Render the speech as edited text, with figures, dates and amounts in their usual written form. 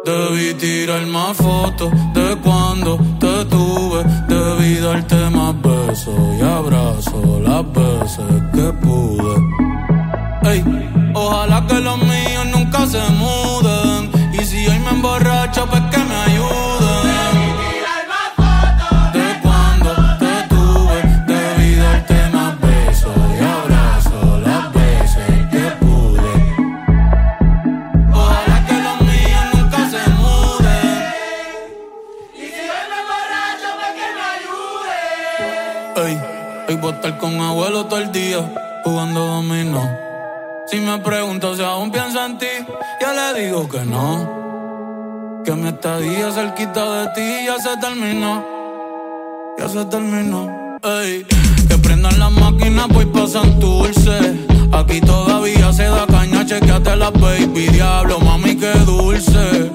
Debí tirar más fotos de cuando te tuve. Debí darte más besos y abrazos las veces que pude. Ey, ojalá que los míos nunca se muden. Y si hoy me emborracho, pues que me ayuden. Debí tirar más fotos de cuando te tuve. Debí darte más besos y abrazos las veces que pude. Ojalá que los míos nunca se muden. Y si hoy me emborracho, pues que me ayude. Ey, hoy voy a estar con abuelo todo el día jugando dominó. Si me pregunto si aún pienso en ti, ya le digo que no. Que mi estadía cerquita de ti ya se terminó. Ya se terminó. Ey, que prendan las máquinas pues pasan dulce. Aquí todavía se da caña, chequeate la baby. Diablo, mami, qué dulce.